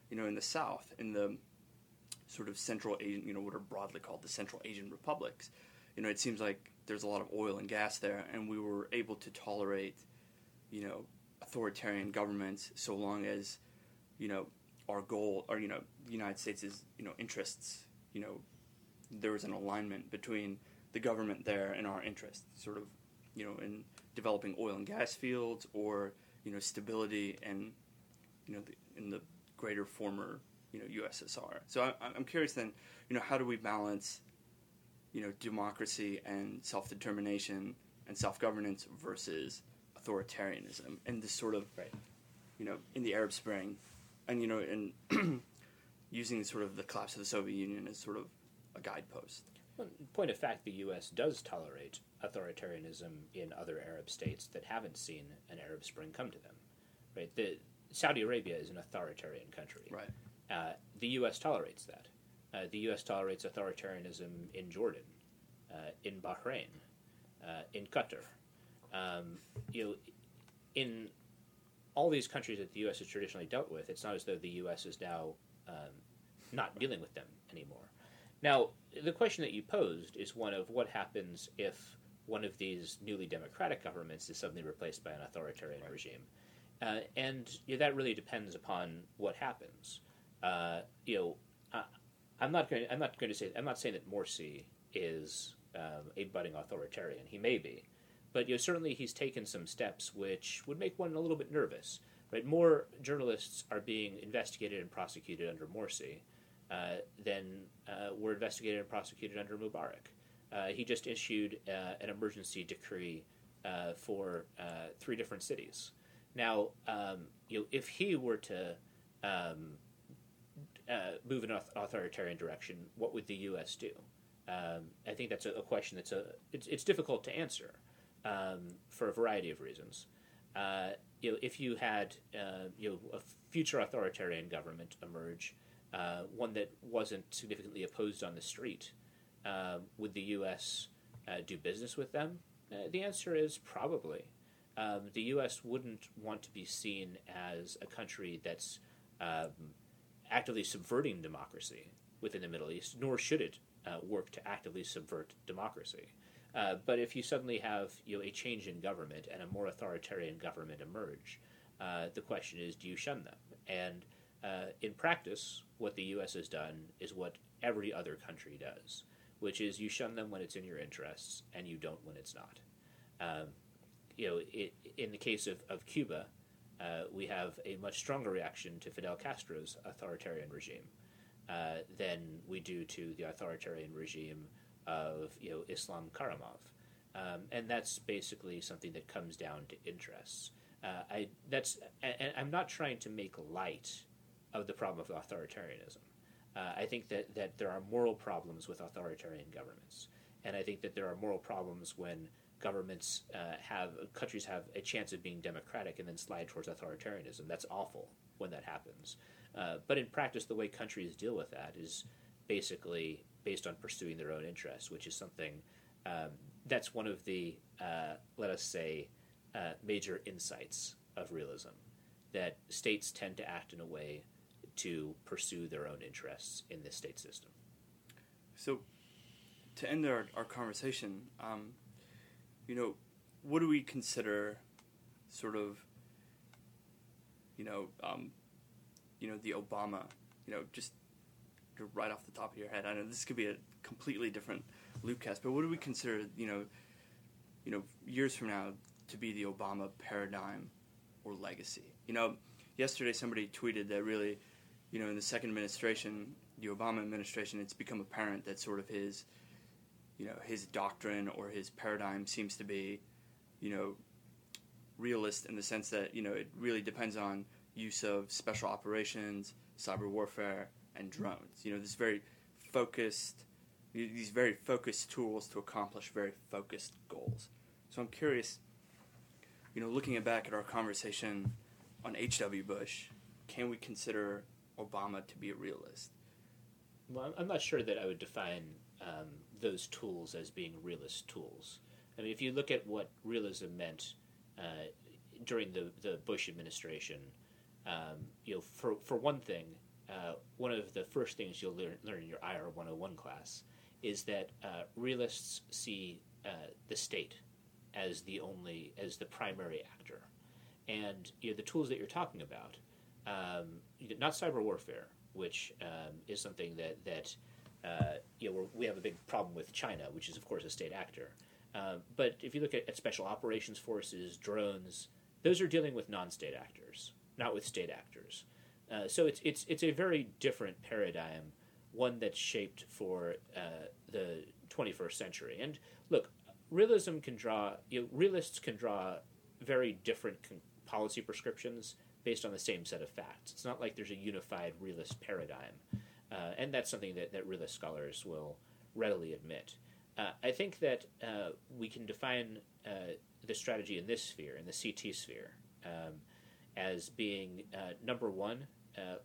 [SPEAKER 1] you know, in the South, in the sort of Central Asian, you know, what are broadly called the Central Asian republics, you know, it seems like there's a lot of oil and gas there, and we were able to tolerate, you know, authoritarian governments so long as, you know, our goal, or, you know, the United States' you know, interests, you know, there was an alignment between the government there and our interests, sort of, you know, in developing oil and gas fields, or, you know, stability and, you know, the, in the greater former, you know, U S S R. So I, I'm curious then, you know, how do we balance, you know, democracy and self-determination and self-governance versus authoritarianism, and this sort of,
[SPEAKER 2] right.
[SPEAKER 1] you know, in the Arab Spring, and, you know, and using sort of the collapse of the Soviet Union as sort of a guidepost.
[SPEAKER 2] Well, in point of fact, the U S does tolerate authoritarianism in other Arab states that haven't seen an Arab Spring come to them. Right? The, Saudi Arabia is an authoritarian country.
[SPEAKER 1] Right.
[SPEAKER 2] Uh, the U S tolerates that. Uh, the U S tolerates authoritarianism in Jordan, uh, in Bahrain, uh, in Qatar. Um, you know, in all these countries that the U S has traditionally dealt with, it's not as though the U S is now um, not dealing with them anymore. Now, the question that you posed is one of what happens if one of these newly democratic governments is suddenly replaced by an authoritarian
[SPEAKER 1] right.
[SPEAKER 2] regime. Uh, and you know, that really depends upon what happens. Uh, you know, I, I'm not going. I'm not going to say. I'm not saying that Morsi is um, a budding authoritarian. He may be, but you know, certainly he's taken some steps which would make one a little bit nervous. Right? More journalists are being investigated and prosecuted under Morsi uh, than uh, were investigated and prosecuted under Mubarak. Uh, he just issued uh, an emergency decree uh, for uh, three different cities. Now, um, you know, if he were to um, uh, move in an authoritarian direction, what would the U S do? Um, I think that's a, a question that's a it's, it's difficult to answer um, for a variety of reasons. Uh, you know, if you had uh, you know a future authoritarian government emerge, uh, one that wasn't significantly opposed on the street, uh, would the U S uh, do business with them? Uh, the answer is probably. Um, the U S wouldn't want to be seen as a country that's um, actively subverting democracy within the Middle East, nor should it uh, work to actively subvert democracy. Uh, but if you suddenly have you know, a change in government and a more authoritarian government emerge, uh, the question is, do you shun them? And uh, in practice, what the U S has done is what every other country does, which is you shun them when it's in your interests and you don't when it's not. Um, You know, it, in the case of, of Cuba, uh, we have a much stronger reaction to Fidel Castro's authoritarian regime uh, than we do to the authoritarian regime of, you know, Islam Karimov. Um, and that's basically something that comes down to interests. Uh, I that's and I'm not trying to make light of the problem of authoritarianism. Uh, I think that, that there are moral problems with authoritarian governments. And I think that there are moral problems when governments uh, have, countries have a chance of being democratic and then slide towards authoritarianism. That's awful when that happens. Uh, but in practice, the way countries deal with that is basically based on pursuing their own interests, which is something um, that's one of the, uh, let us say, uh, major insights of realism, that states tend to act in a way to pursue their own interests in this state system.
[SPEAKER 1] So, to end our, our conversation, um, you know, what do we consider sort of, you know, um, you know, the Obama, you know, just right off the top of your head, I know this could be a completely different Loopcast, but what do we consider, you know, you know, years from now to be the Obama paradigm or legacy? You know, yesterday somebody tweeted that really, you know, in the second administration, the Obama administration, it's become apparent that sort of his, you know, his doctrine or his paradigm seems to be, you know, realist in the sense that, you know, it really depends on use of special operations, cyber warfare, and drones. You know, this very focused, these very focused tools to accomplish very focused goals. So I'm curious, you know, looking back at our conversation on H W. Bush, can we consider Obama to be a realist?
[SPEAKER 2] Well, I'm not sure that I would define um, those tools as being realist tools. I mean, if you look at what realism meant uh, during the, the Bush administration, um, you know, for for one thing, uh, one of the first things you'll learn, learn in your I R one oh one class is that uh, realists see uh, the state as the only, as the primary actor. And you know, the tools that you're talking about, um, not cyber warfare, which um, is something that, that uh, you know, we're, we have a big problem with China, which is, of course, a state actor. Uh, but if you look at, at special operations forces, drones, those are dealing with non-state actors, not with state actors. Uh, so it's, it's, it's a very different paradigm, one that's shaped for uh, the twenty-first century. And look, realism can draw, you know, realists can draw very different con- policy prescriptions based on the same set of facts. It's not like there's a unified realist paradigm. Uh, and that's something that, that realist scholars will readily admit. Uh, I think that uh, we can define uh, the strategy in this sphere, in the C T sphere, um, as being, uh, number one, uh,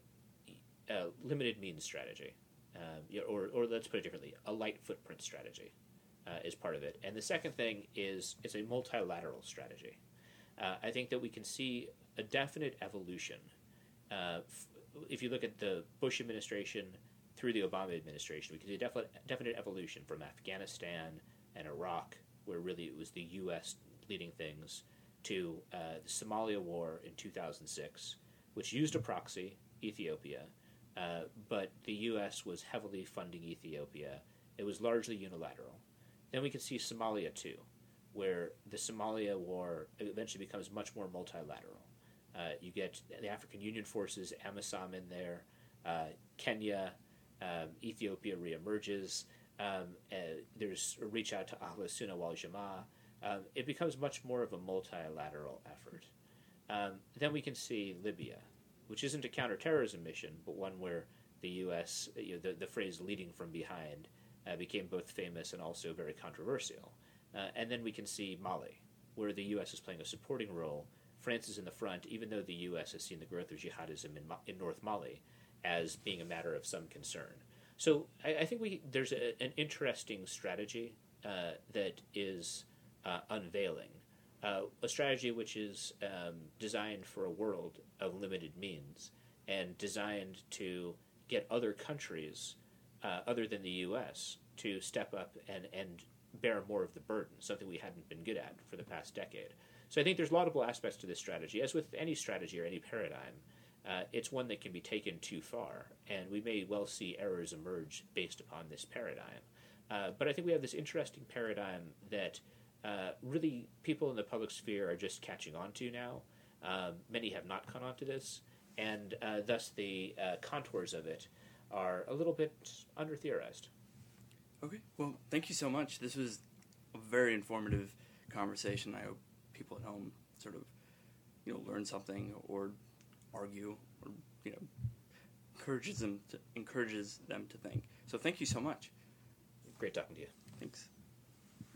[SPEAKER 2] a limited means strategy. Um, or, or let's put it differently, a light footprint strategy uh, is part of it. And the second thing is it's a multilateral strategy. Uh, I think that we can see a definite evolution. Uh, f- if you look at the Bush administration through the Obama administration, we can see a definite, definite evolution from Afghanistan and Iraq, where really it was the U S leading things, to uh, the Somalia war in two thousand six, which used a proxy, Ethiopia, uh, but the U S was heavily funding Ethiopia. It was largely unilateral. Then we can see Somalia too, where the Somalia war eventually becomes much more multilateral. Uh, you get the African Union forces, AMISOM in there, uh, Kenya, um, Ethiopia reemerges. Um, uh, there's a reach out to Ahla Sunna wal Jamaa. Um, it becomes much more of a multilateral effort. Um, then we can see Libya, which isn't a counterterrorism mission, but one where the U S, you know, the, the phrase leading from behind, uh, became both famous and also very controversial. Uh, and then we can see Mali, where the U S is playing a supporting role. France is in the front, even though the U S has seen the growth of jihadism in, in North Mali as being a matter of some concern. So I, I think we there's a, an interesting strategy uh, that is uh, unveiling, uh, a strategy which is um, designed for a world of limited means and designed to get other countries, uh, other than the U S, to step up and, and bear more of the burden, something we hadn't been good at for the past decade. So I think there's laudable aspects to this strategy. As with any strategy or any paradigm, uh, it's one that can be taken too far, and we may well see errors emerge based upon this paradigm. Uh, but I think we have this interesting paradigm that uh, really people in the public sphere are just catching on to now. Um, many have not caught on to this, and uh, thus the uh, contours of it are a little bit under-theorized.
[SPEAKER 1] Okay, well, thank you so much. This was a very informative conversation. I hope people at home sort of, you know, learn something or argue or, you know, encourages them to encourages them to think. So thank you so much.
[SPEAKER 2] Great talking to you.
[SPEAKER 1] Thanks.